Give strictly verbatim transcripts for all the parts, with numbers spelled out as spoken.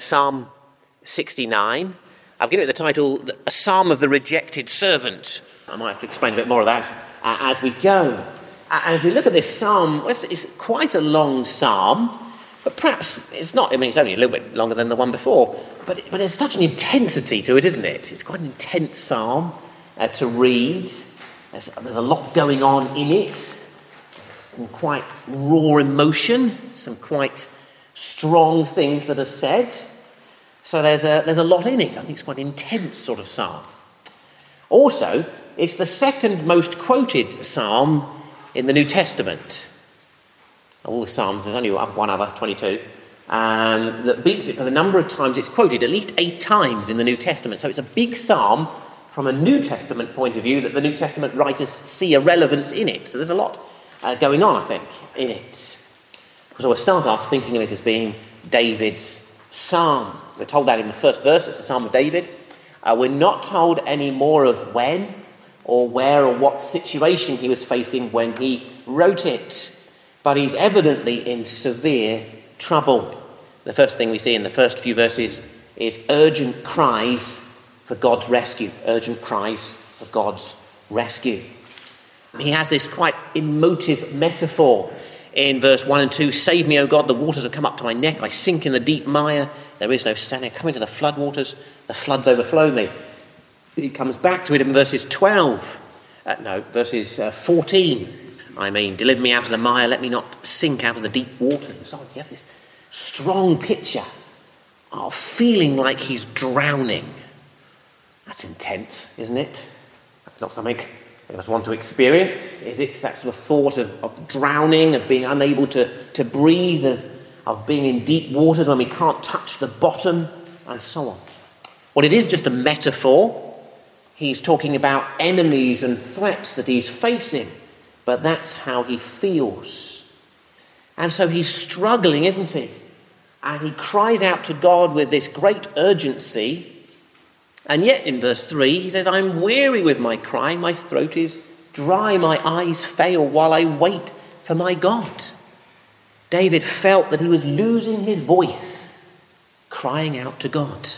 Psalm sixty-nine. I've given it the title, A Psalm of the Rejected Servant. I might have to explain a bit more of that uh, as we go. Uh, as we look at this psalm, well, it's, it's quite a long psalm, but perhaps it's not, I mean, it's only a little bit longer than the one before, but, but there's such an intensity to it, isn't it? It's quite an intense psalm uh, to read. There's, there's a lot going on in it. Some quite raw emotion, some quite strong things that are said. So there's a there's a lot in it. I think it's quite an intense sort of psalm. Also, it's the second most quoted psalm in the New Testament. All the psalms, there's only one other, twenty-two, um, that beats it for the number of times it's quoted, at least eight times in the New Testament. So it's a big psalm from a New Testament point of view that the New Testament writers see a relevance in it. So there's a lot uh, going on, I think, in it. So we'll start off thinking of it as being David's psalm. We're told that in the first verse, it's the Psalm of David. Uh, we're not told any more of when or where or what situation he was facing when he wrote it. But he's evidently in severe trouble. The first thing we see in the first few verses is urgent cries for God's rescue. Urgent cries for God's rescue. He has this quite emotive metaphor in verse one and two. Save me, O God, the waters have come up to my neck. I sink in the deep mire. There is no standing. I come into the flood waters. The floods overflow me. He comes back to it in verses twelve. Uh, no, verses uh, fourteen. I mean, deliver me out of the mire. Let me not sink out of the deep waters. And so on. He has this strong picture of feeling like he's drowning. That's intense, isn't it? That's not something any of us want to experience, is it? That sort of thought of, of drowning, of being unable to, to breathe, of of being in deep waters when we can't touch the bottom, and so on. Well, it is just a metaphor. He's talking about enemies and threats that he's facing, but that's how he feels. And so he's struggling, isn't he? And he cries out to God with this great urgency. And yet in verse three, he says, I'm weary with my crying, my throat is dry, my eyes fail while I wait for my God. David felt that he was losing his voice, crying out to God.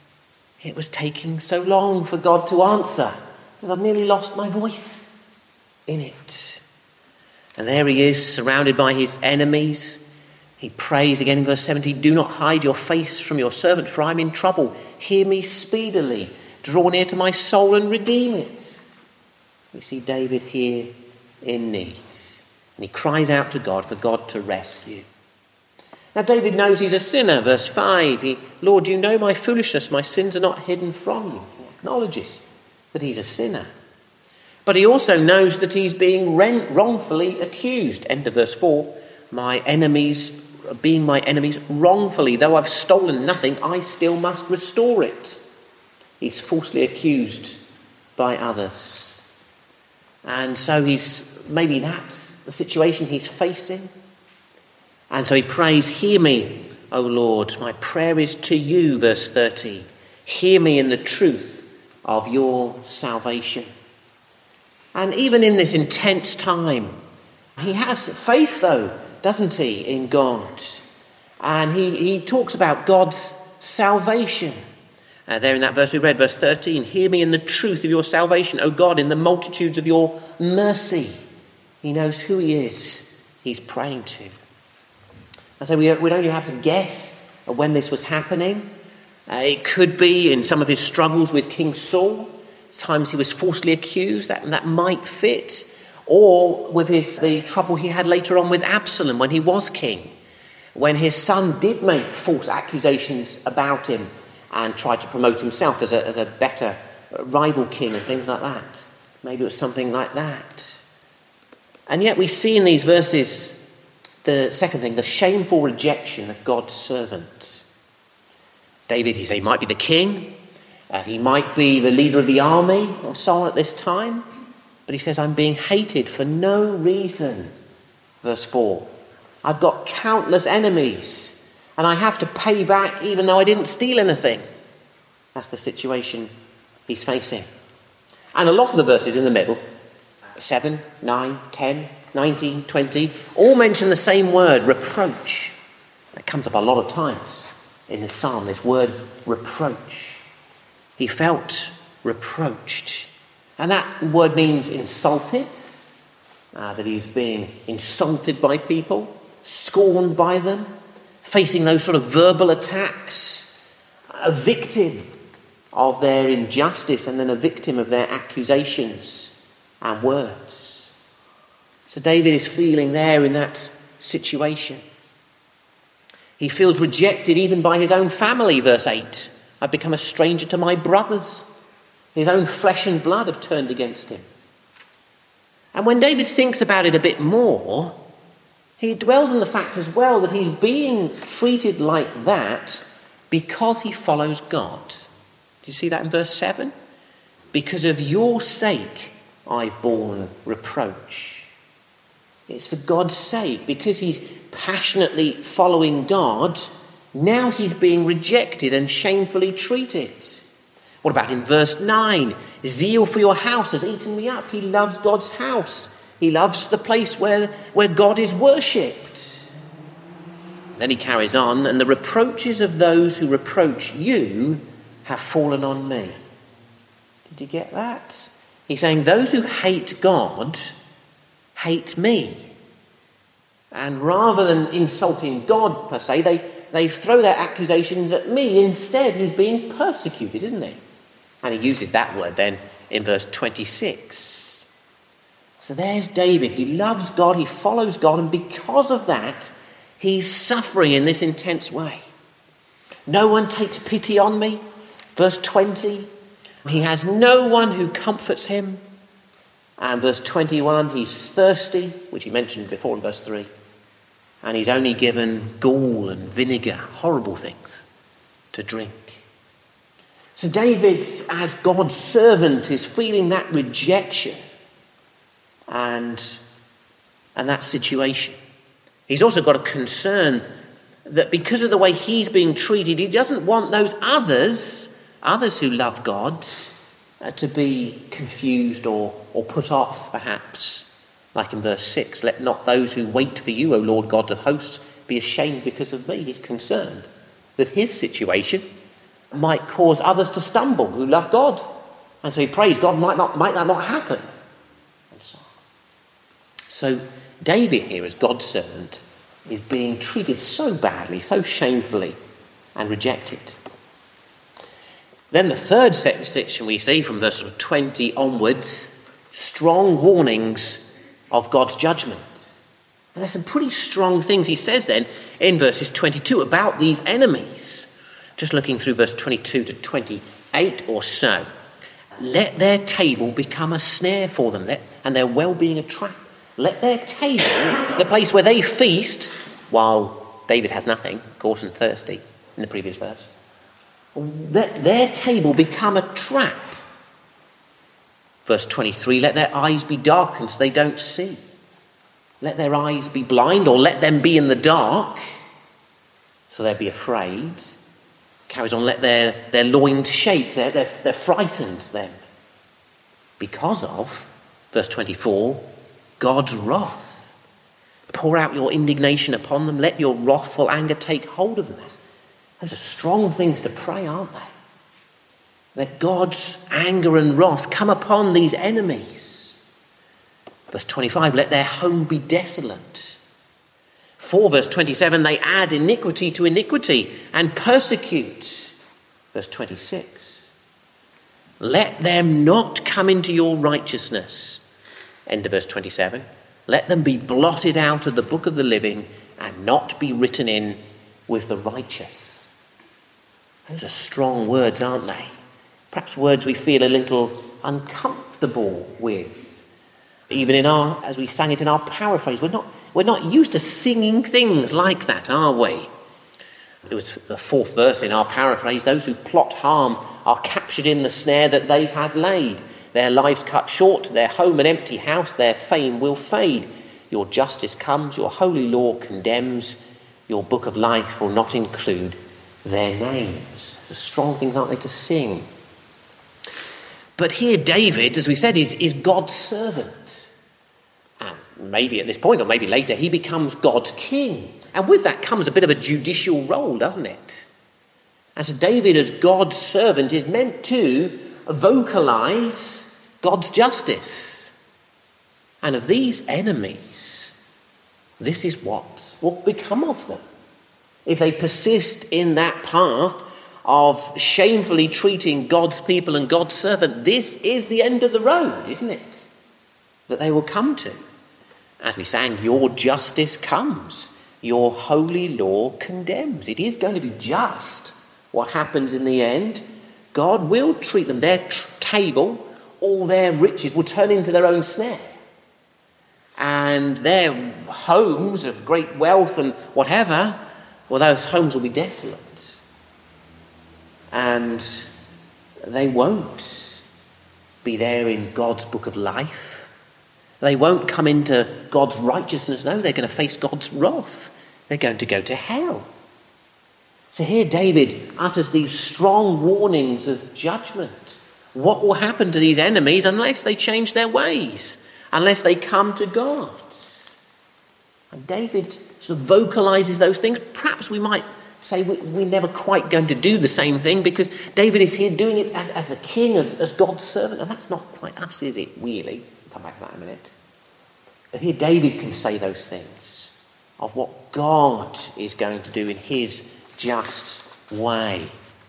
It was taking so long for God to answer. He said, I've nearly lost my voice in it. And there he is, surrounded by his enemies. He prays again in verse seventeen, do not hide your face from your servant, for I'm in trouble. Hear me speedily. Draw near to my soul and redeem it. We see David here in need. And he cries out to God for God to rescue. Now David knows he's a sinner. Verse five, he, Lord, you know my foolishness. My sins are not hidden from you. He acknowledges that he's a sinner. But he also knows that he's being wrongfully accused. End of verse four. My enemies, being my enemies wrongfully. Though I've stolen nothing, I still must restore it. He's falsely accused by others. And so he's, maybe that's the situation he's facing. And so he prays, hear me, O Lord. My prayer is to you, verse thirty. Hear me in the truth of your salvation. And even in this intense time, he has faith though, doesn't he, in God. And he, he talks about God's salvation. Uh, there in that verse we read, verse thirteen, hear me in the truth of your salvation, O God, in the multitudes of your mercy. He knows who he is he's praying to. And so we, we don't even have to guess when this was happening. Uh, it could be in some of his struggles with King Saul. Times he was falsely accused, that, that might fit. Or with his the trouble he had later on with Absalom when he was king. When his son did make false accusations about him and tried to promote himself as a, as a better rival king and things like that. Maybe it was something like that. And yet we see in these verses, the second thing, the shameful rejection of God's servant. David, he said, he might be the king, uh, he might be the leader of the army and so on at this time, but he says, I'm being hated for no reason. Verse four, I've got countless enemies and I have to pay back even though I didn't steal anything. That's the situation he's facing. And a lot of the verses in the middle, seven, nine, ten, nineteen, twenty, all mention the same word, reproach. It comes up a lot of times in the psalm, this word reproach. He felt reproached. And that word means insulted, uh, that he was being insulted by people, scorned by them, facing those sort of verbal attacks, a victim of their injustice and then a victim of their accusations and words. So David is feeling there in that situation. He feels rejected even by his own family, verse eight. I've become a stranger to my brothers. His own flesh and blood have turned against him. And when David thinks about it a bit more, he dwells on the fact as well that he's being treated like that because he follows God. Do you see that in verse seven? Because of your sake I've borne reproach. It's for God's sake, because he's passionately following God, now he's being rejected and shamefully treated. What about in verse nine? Zeal for your house has eaten me up. He loves God's house. He loves the place where, where God is worshipped. Then he carries on, and the reproaches of those who reproach you have fallen on me. Did you get that? He's saying those who hate God hate me. And rather than insulting God per se, they, they throw their accusations at me. Instead, he's being persecuted, isn't he? And he uses that word then in verse twenty-six. So there's David. He loves God, he follows God, and because of that, he's suffering in this intense way. No one takes pity on me. Verse twenty, he has no one who comforts him. And verse twenty-one, he's thirsty, which he mentioned before in verse three. And he's only given gall and vinegar, horrible things, to drink. So David, as God's servant, is feeling that rejection and, and that situation. He's also got a concern that because of the way he's being treated, he doesn't want those others, others who love God, uh, to be confused or, or put off, perhaps. Like in verse six, let not those who wait for you, O Lord God of hosts, be ashamed because of me. He's concerned that his situation might cause others to stumble who love God. And so he prays, God, might not might that not happen? And so on. So David here, as God's servant, is being treated so badly, so shamefully, and rejected. Then the third section we see from verse twenty onwards, strong warnings of God's judgment. And there's some pretty strong things he says then in verses twenty-two about these enemies. Just looking through verse twenty-two to twenty-eight or so. Let their table become a snare for them, let, and their well-being a trap. Let their table, the place where they feast, while David has nothing, of course, and thirsty, in the previous verse. Let their table become a trap. Verse twenty-three, let their eyes be darkened so they don't see. Let their eyes be blind, or let them be in the dark so they'll be afraid. Carries on, let their, their loins shake, they're, they're, they're frightened then. Because of, verse twenty-four, God's wrath. Pour out your indignation upon them, let your wrathful anger take hold of them. Those are strong things to pray, aren't they? Let God's anger and wrath come upon these enemies. Verse twenty-five, let their home be desolate. For verse twenty-seven, they add iniquity to iniquity and persecute. Verse twenty-six, let them not come into your righteousness. End of verse twenty-seven. Let them be blotted out of the book of the living and not be written in with the righteous. Those are strong words, aren't they? Perhaps words we feel a little uncomfortable with. Even in our, as we sang it in our paraphrase, we're not, we're not used to singing things like that, are we? It was the fourth verse in our paraphrase. Those who plot harm are captured in the snare that they have laid. Their lives cut short, their home an empty house, their fame will fade. Your justice comes, your holy law condemns. Your book of life will not include their names. The strong things, aren't they, to sing? But here David, as we said, is, is God's servant. And maybe at this point, or maybe later, he becomes God's king. And with that comes a bit of a judicial role, doesn't it? And so David, as God's servant, is meant to vocalize God's justice. And of these enemies, this is what will become of them. If they persist in that path of shamefully treating God's people and God's servant, this is the end of the road, isn't it? That they will come to. As we sang, your justice comes. Your holy law condemns. It is going to be just what happens in the end. God will treat them. Their tr- table, all their riches will turn into their own snare. And their homes of great wealth and whatever, well, those homes will be desolate. And they won't be there in God's book of life. They won't come into God's righteousness. No, they're going to face God's wrath. They're going to go to hell. So here David utters these strong warnings of judgment. What will happen to these enemies unless they change their ways, unless they come to God? And David sort of vocalizes those things. Perhaps we might say we, we're never quite going to do the same thing, because David is here doing it as, as the king, as God's servant, and that's not quite us, is it, really? We'll come back to that in a minute. But here David can say those things of what God is going to do in his just way.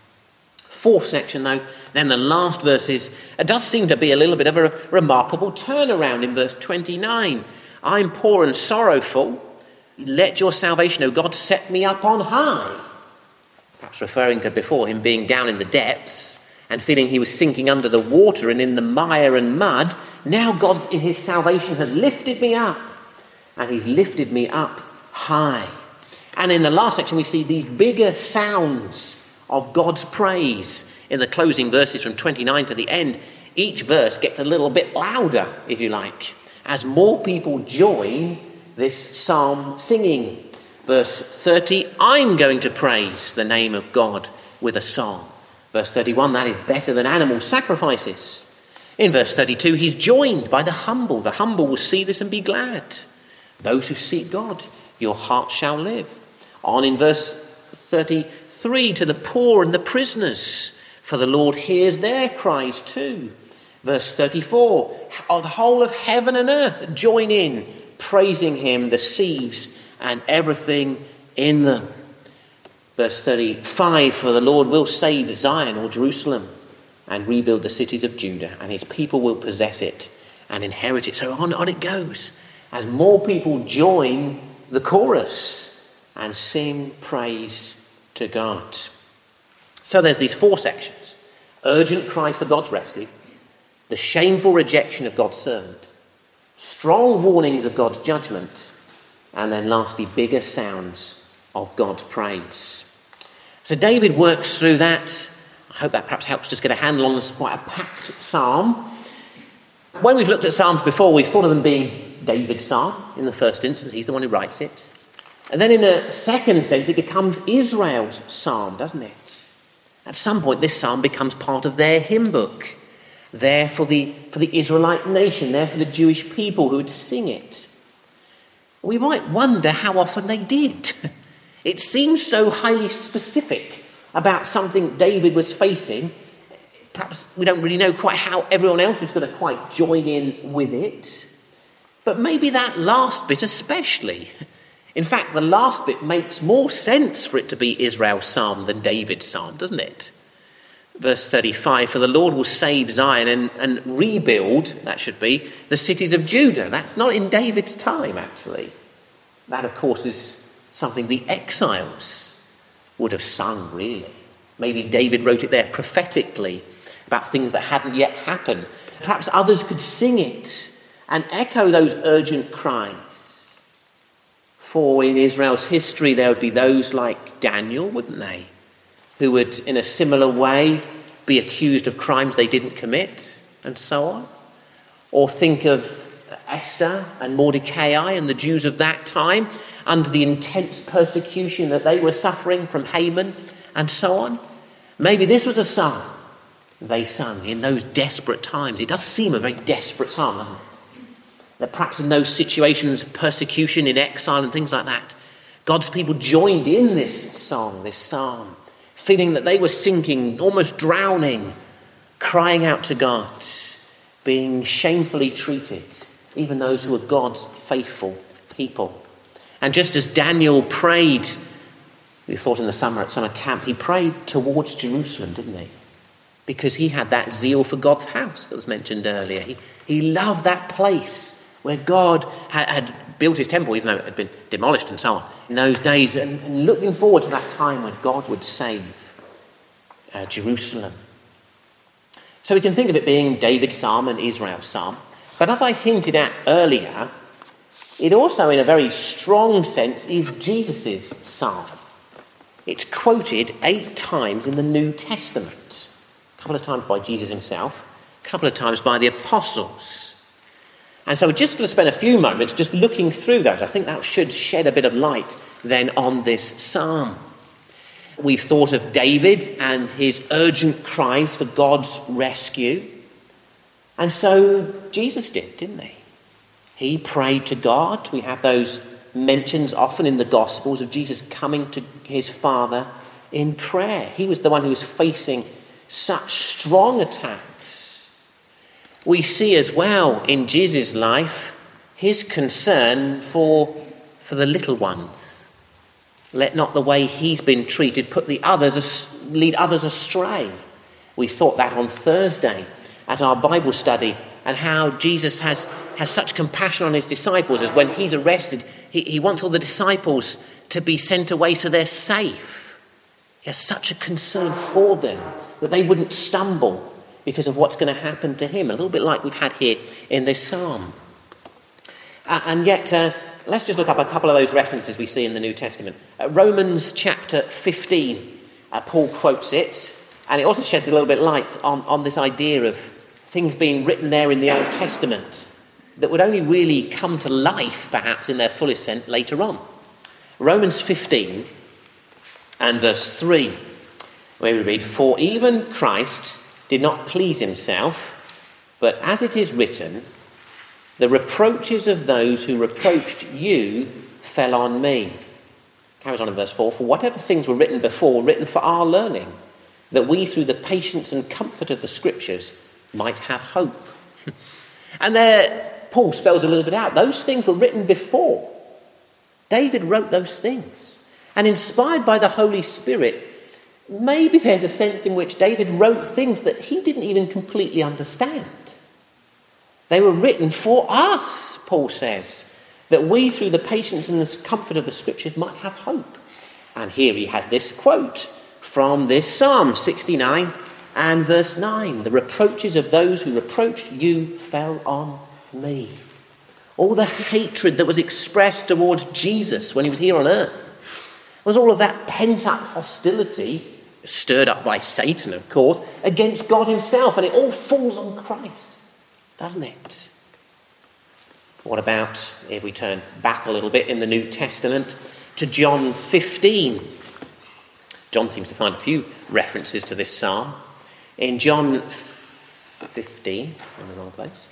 Fourth section, though, then the last verses, it does seem to be a little bit of a remarkable turnaround in verse twenty-nine. I'm poor and sorrowful. Let your salvation, O God, set me up on high. Perhaps referring to before him being down in the depths and feeling he was sinking under the water and in the mire and mud. Now God in his salvation has lifted me up, and he's lifted me up high. And in the last section we see these bigger sounds of God's praise in the closing verses from twenty-nine to the end. Each verse gets a little bit louder, if you like, as more people join this psalm singing. Verse thirty, I'm going to praise the name of God with a song. Verse thirty-one, that is better than animal sacrifices. In verse thirty-two, he's joined by the humble. The humble will see this and be glad. Those who seek God, your heart shall live. On in verse thirty-three, to the poor and the prisoners, for the Lord hears their cries too. Verse thirty-four, oh, the whole of heaven and earth join in, praising him, the seas and everything in them. Verse thirty-five, for the Lord will save Zion or Jerusalem and rebuild the cities of Judah, and his people will possess it and inherit it. So on, on it goes, as more people join the chorus and sing praise to God. So there's these four sections. Urgent cries for God's rescue, the shameful rejection of God's servant, strong warnings of God's judgment, and then lastly, bigger sounds of God's praise. So David works through that. I hope that perhaps helps just get a handle on this quite a packed psalm. When we've looked at psalms before, we've thought of them being David's psalm in the first instance. He's the one who writes it. And then in a second sense, it becomes Israel's psalm, doesn't it? At some point, this psalm becomes part of their hymn book. There for the, for the Israelite nation, there for the Jewish people who would sing it. We might wonder how often they did. It seems so highly specific about something David was facing. Perhaps we don't really know quite how everyone else is going to quite join in with it. But maybe that last bit especially. In fact, the last bit makes more sense for it to be Israel's psalm than David's psalm, doesn't it? Verse thirty-five, for the Lord will save Zion and, and rebuild, that should be, the cities of Judah. That's not in David's time, actually. That, of course, is something the exiles would have sung, really. Maybe David wrote it there prophetically about things that hadn't yet happened. Perhaps others could sing it and echo those urgent cries. For in Israel's history, there would be those like Daniel, wouldn't they? Who would, in a similar way, be accused of crimes they didn't commit, and so on. Or think of Esther and Mordecai and the Jews of that time under the intense persecution that they were suffering from Haman, and so on. Maybe this was a psalm they sung in those desperate times. It does seem a very desperate psalm, doesn't it? That perhaps in those situations of persecution, in exile and things like that, God's people joined in this song, this psalm, feeling that they were sinking, almost drowning, crying out to God, being shamefully treated, even those who were God's faithful people. And just as Daniel prayed, we thought in the summer at summer camp, he prayed towards Jerusalem, didn't he? Because he had that zeal for God's house that was mentioned earlier. He, he loved that place where God had, had built his temple, even though it had been demolished and so on in those days, and, and looking forward to that time when God would save uh, Jerusalem. So we can think of it being David's psalm and Israel's psalm. But as I hinted at earlier, it also, in a very strong sense, is Jesus' psalm. It's quoted eight times in the New Testament. A couple of times by Jesus himself, a couple of times by the apostles. And so we're just going to spend a few moments just looking through those. I think that should shed a bit of light then on this psalm. We've thought of David and his urgent cries for God's rescue. And so Jesus did, didn't he? He prayed to God. We have those mentions often in the Gospels of Jesus coming to his Father in prayer. He was the one who was facing such strong attacks. We see as well in Jesus' life his concern for, for the little ones. Let not the way he's been treated put the others, lead others astray. We thought that on Thursday at our Bible study, and how Jesus has, has such compassion on his disciples as when he's arrested, he, he wants all the disciples to be sent away so they're safe. He has such a concern for them that they wouldn't stumble because of what's going to happen to him, a little bit like we've had here in this psalm. Uh, and yet, uh, let's just look up a couple of those references we see in the New Testament. Uh, Romans chapter fifteen, uh, Paul quotes it, and it also sheds a little bit light on, on this idea of things being written there in the Old Testament that would only really come to life, perhaps, in their fullest sense later on. Romans fifteen and verse three, where we read, "For even Christ did not please himself, but as it is written, the reproaches of those who reproached you fell on me." Carries on in verse four, "For whatever things were written before were written for our learning, that we through the patience and comfort of the Scriptures might have hope." And there Paul spells a little bit out. Those things were written before. David wrote those things. And inspired by the Holy Spirit, maybe there's a sense in which David wrote things that he didn't even completely understand. They were written for us, Paul says, that we through the patience and the comfort of the Scriptures might have hope. And here he has this quote from this Psalm sixty-nine and verse nine. "The reproaches of those who reproached you fell on me." All the hatred that was expressed towards Jesus when he was here on earth was all of that pent-up hostility, stirred up by Satan, of course, against God himself. And it all falls on Christ, doesn't it? What about if we turn back a little bit in the New Testament to John fifteen? John seems to find a few references to this psalm. In John fifteen, in the wrong place.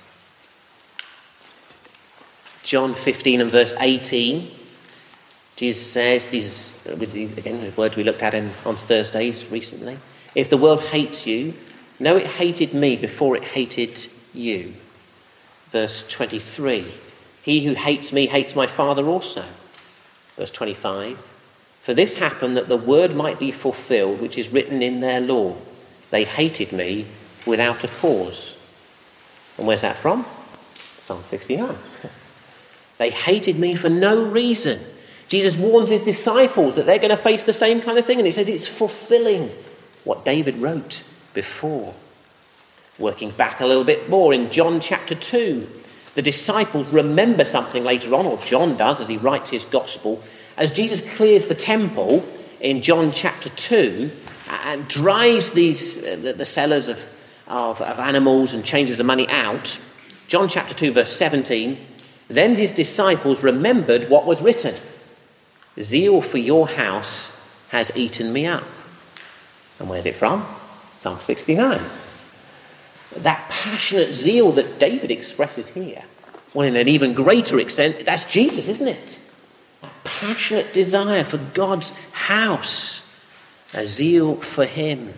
John fifteen and verse eighteen, Jesus says, these, with these, again, the words we looked at in, on Thursdays recently, "If the world hates you, know it hated me before it hated you." Verse twenty-three, "He who hates me hates my Father also." Verse twenty-five, "For this happened that the word might be fulfilled, which is written in their law. They hated me without a cause." And where's that from? Psalm sixty-nine. They hated me for no reason. Jesus warns his disciples that they're going to face the same kind of thing, and he says it's fulfilling what David wrote before. Working back a little bit more in John chapter two, the disciples remember something later on, or John does as he writes his gospel, as Jesus clears the temple in John chapter two and drives these uh, the, the sellers of, of, of animals and changes the money out. John chapter two verse seventeen, "Then his disciples remembered what was written, 'Zeal for your house has eaten me up.'" And where's it from? Psalm sixty-nine. That passionate zeal that David expresses here, well, in an even greater extent, that's Jesus, isn't it? That passionate desire for God's house. a zeal for him.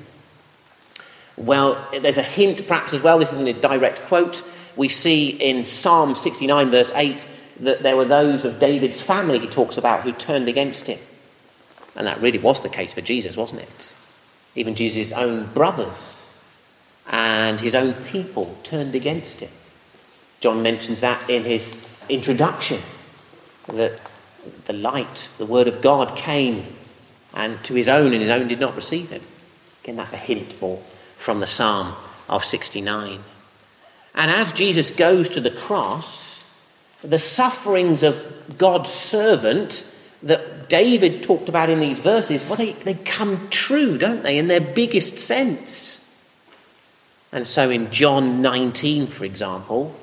Well, there's a hint perhaps as well, this isn't a direct quote. We see in Psalm sixty-nine verse eight that there were those of David's family he talks about who turned against him. And that really was the case for Jesus, wasn't it? Even Jesus' own brothers and his own people turned against him. John mentions that in his introduction, that the light, the word of God came and to his own, and his own did not receive him. Again, that's a hint more from the Psalm of sixty-nine. And as Jesus goes to the cross, the sufferings of God's servant that David talked about in these verses, well, they, they come true, don't they, in their biggest sense. And so in John nineteen, for example,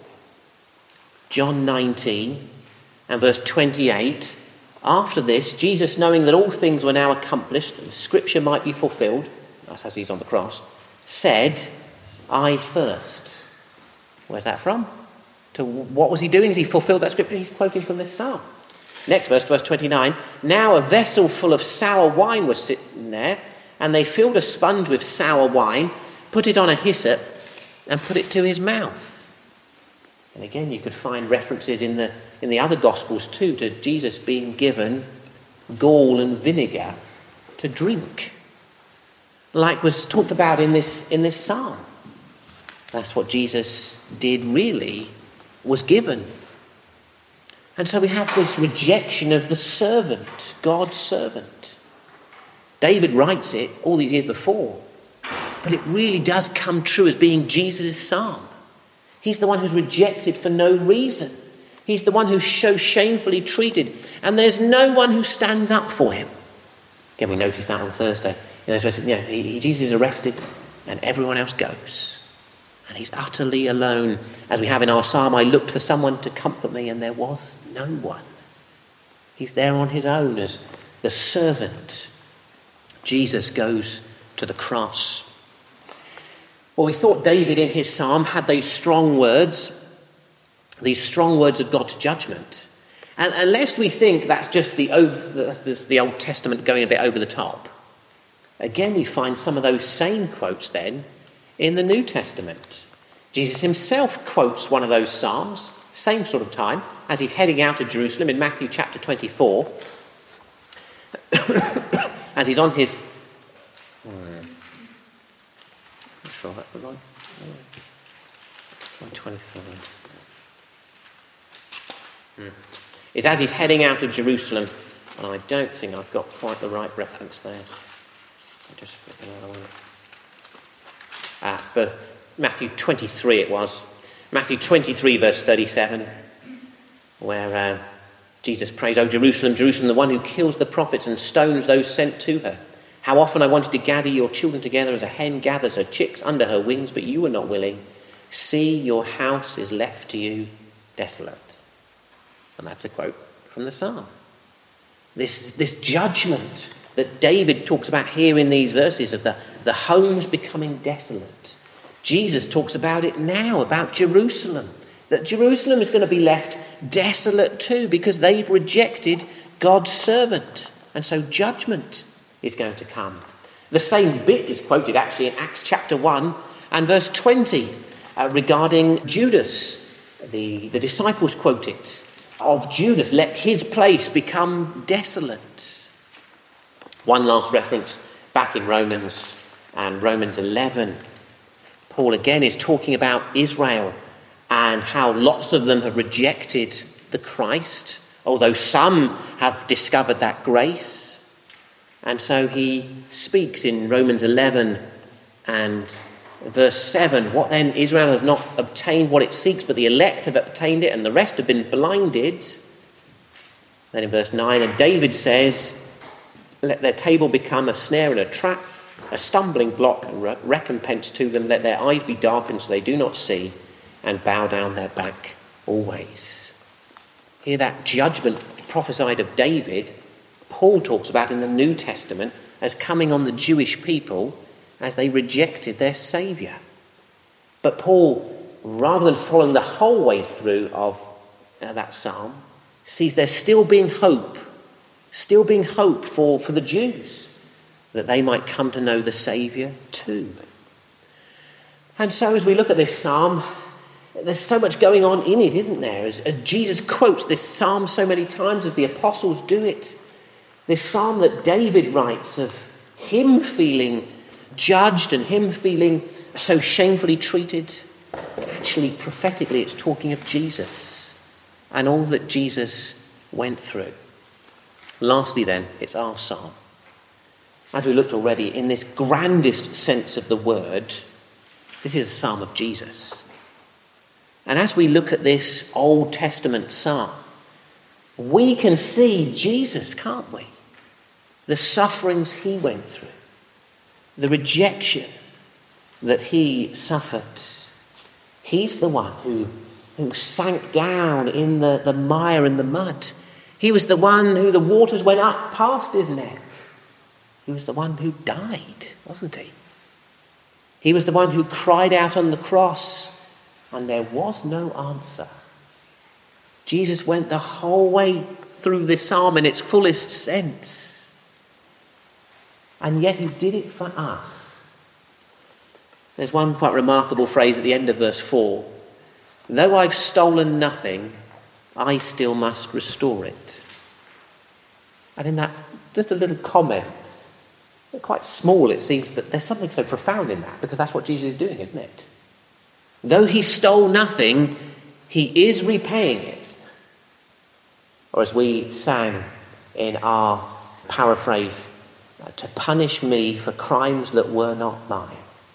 John nineteen and verse twenty-eight, after this, Jesus, knowing that all things were now accomplished, that the scripture might be fulfilled, that's as he's on the cross, said, I thirst. Where's that from? To what was he doing as he fulfilled that scripture? He's quoting from this psalm. Next verse, verse twenty-nine. Now a vessel full of sour wine was sitting there, and they filled a sponge with sour wine, put it on a hyssop, and put it to his mouth. And again, you could find references in the in the other Gospels too to Jesus being given gall and vinegar to drink, like was talked about in this in this psalm. That's what Jesus did really, was given. And so we have this rejection of the servant, God's servant. David writes it all these years before, but it really does come true as being Jesus' psalm. He's the one who's rejected for no reason. He's the one who's so shamefully treated, and there's no one who stands up for him. Again, we noticed that on Thursday. You know, you know, he, he, Jesus is arrested, and everyone else goes. And he's utterly alone. As we have in our psalm, I looked for someone to comfort me, and there was no one. He's there on his own as the servant. Jesus goes to the cross. Well, we thought David in his psalm had these strong words, these strong words of God's judgment. And unless we think that's just the old, that's the Old Testament going a bit over the top, again we find some of those same quotes then in the New Testament. Jesus himself quotes one of those psalms, same sort of time, as he's heading out of Jerusalem in Matthew chapter twenty-four. As he's on his... Hmm, not sure that's the right... twenty-four. Hmm. It's as he's heading out of Jerusalem, and I don't think I've got quite the right reference there. I'll just flip another one. Ah, but Matthew twenty-three it was. Matthew twenty-three verse thirty-seven, where uh, Jesus prays, O Jerusalem, Jerusalem, the one who kills the prophets and stones those sent to her. How often I wanted to gather your children together as a hen gathers her chicks under her wings, but you were not willing. See, your house is left to you desolate. And that's a quote from the psalm. This, this judgment that David talks about here in these verses of the, the homes becoming desolate. Jesus talks about it now, about Jerusalem. That Jerusalem is going to be left desolate too because they've rejected God's servant. And so judgment is going to come. The same bit is quoted actually in Acts chapter one and verse twenty uh, regarding Judas. The, the disciples quote it. Of Judas, let his place become desolate. One last reference back in Romans and Romans eleven. Paul again is talking about Israel and how lots of them have rejected the Christ, although some have discovered that grace. And so he speaks in Romans eleven and verse seven, what then? Israel has not obtained what it seeks, but the elect have obtained it, and the rest have been blinded. Then in verse nine, and David says, let their table become a snare and a trap, a stumbling block and re- recompense to them. Let their eyes be darkened so they do not see, and bow down their back always. Here that judgment prophesied of David, Paul talks about in the New Testament as coming on the Jewish people as they rejected their Saviour. But Paul, rather than following the whole way through of uh, that psalm, sees there still being hope, still being hope for, for the Jews. that they might come to know the Saviour too. And so as we look at this psalm, there's so much going on in it, isn't there? As, as Jesus quotes this psalm so many times, as the apostles do it, this psalm that David writes of him feeling judged and him feeling so shamefully treated. Actually, prophetically, it's talking of Jesus and all that Jesus went through. Lastly then, it's our psalm. As we looked already, in this grandest sense of the word, this is a psalm of Jesus. And as we look at this Old Testament psalm, we can see Jesus, can't we? The sufferings he went through, the rejection that he suffered. He's the one who, who sank down in the, the mire and the mud. He was the one who the waters went up past his neck. He was the one who died, wasn't he? He was the one who cried out on the cross, and there was no answer. Jesus went the whole way through this psalm in its fullest sense. And yet he did it for us. There's one quite remarkable phrase at the end of verse four. Though I've stolen nothing, I still must restore it. And in that, just a little comment, quite small it seems, but there's something so profound in that, because that's what Jesus is doing, isn't it? Though he stole nothing, he is repaying it. Or as we sang in our paraphrase, to punish me for crimes that were not mine.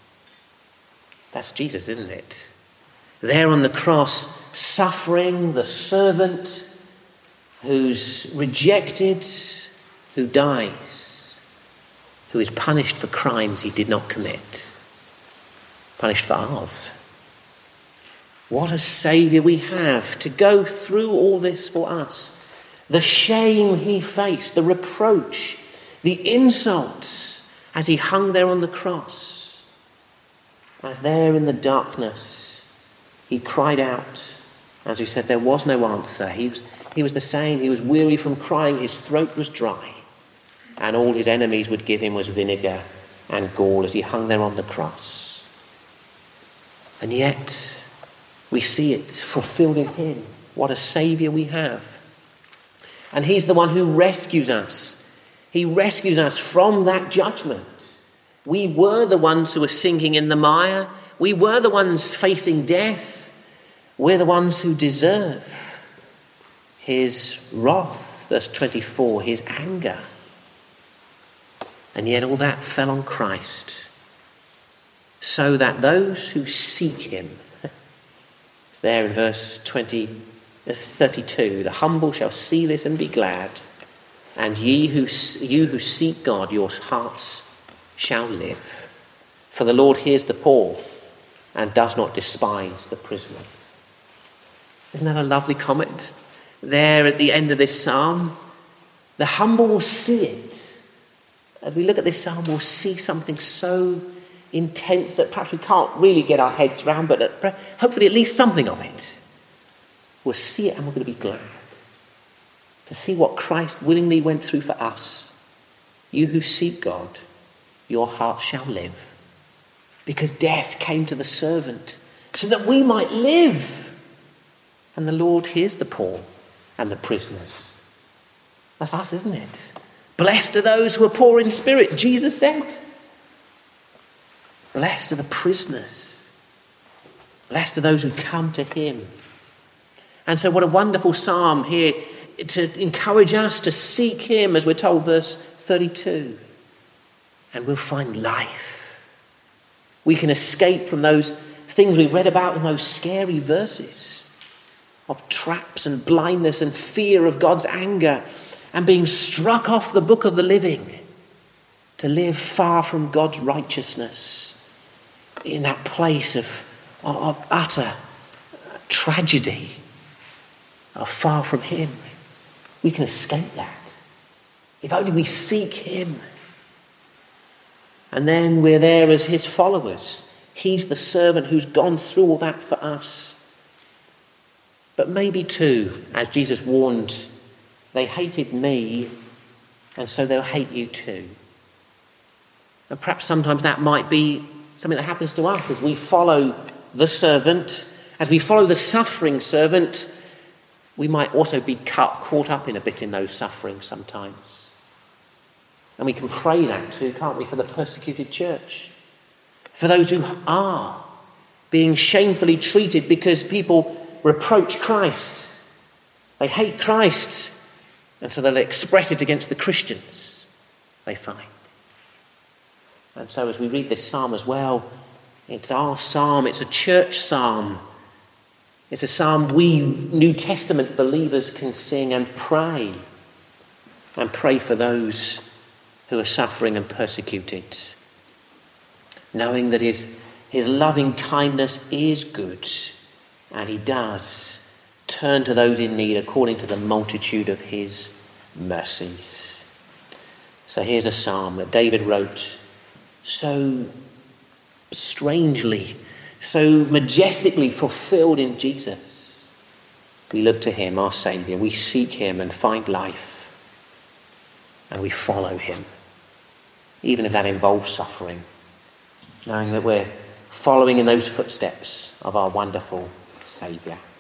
That's Jesus, isn't it? There on the cross, suffering, the servant who's rejected, who dies, who is punished for crimes he did not commit, punished for ours. What a Saviour we have to go through all this for us. The shame he faced, the reproach, the insults as he hung there on the cross. As there in the darkness, he cried out. As we said, there was no answer. He was, he was the same. He was weary from crying. His throat was dry. And all his enemies would give him was vinegar and gall as he hung there on the cross. And yet, we see it fulfilled in him. What a Saviour we have. And he's the one who rescues us. He rescues us from that judgment. We were the ones who were sinking in the mire. We were the ones facing death. We're the ones who deserve his wrath. Verse twenty-four, his anger. And yet all that fell on Christ, so that those who seek him, it's there in verse twenty, thirty-two, the humble shall see this and be glad, and ye who you who seek God, your hearts shall live. For the Lord hears the poor and does not despise the prisoners. Isn't that a lovely comment? There at the end of this psalm, the humble will see it. As we look at this psalm, we'll see something so intense that perhaps we can't really get our heads around, but hopefully at least something of it. We'll see it and we're going to be glad to see what Christ willingly went through for us. You who seek God, your heart shall live. Because death came to the servant so that we might live. And the Lord hears the poor and the prisoners. That's us, isn't it? Blessed are those who are poor in spirit, Jesus said. Blessed are the prisoners. Blessed are those who come to him. And so what a wonderful psalm here to encourage us to seek him, as we're told, verse thirty-two. And we'll find life. We can escape from those things we read about in those scary verses of traps and blindness and fear of God's anger and being struck off the book of the living to live far from God's righteousness in that place of, of utter tragedy, of far from him. We can escape that if only we seek him. And then we're there as his followers. He's the servant who's gone through all that for us. But maybe too, as Jesus warned, they hated me, and so they'll hate you too. And perhaps sometimes that might be something that happens to us as we follow the servant, as we follow the suffering servant. We might also be caught, caught up in a bit in those sufferings sometimes. And we can pray that too, can't we, for the persecuted church, for those who are being shamefully treated because people reproach Christ. They hate Christ, and so they'll express it against the Christians they find. And so as we read this psalm as well, it's our psalm, it's a church psalm. It's a psalm we New Testament believers can sing and pray. And pray for those who are suffering and persecuted, knowing that his, his loving kindness is good, and he does turn to those in need according to the multitude of his mercies. So here's a psalm that David wrote so strangely, so majestically fulfilled in Jesus. We look to him, our Saviour. We seek him and find life. And we follow him, even if that involves suffering, knowing that we're following in those footsteps of our wonderful Saviour.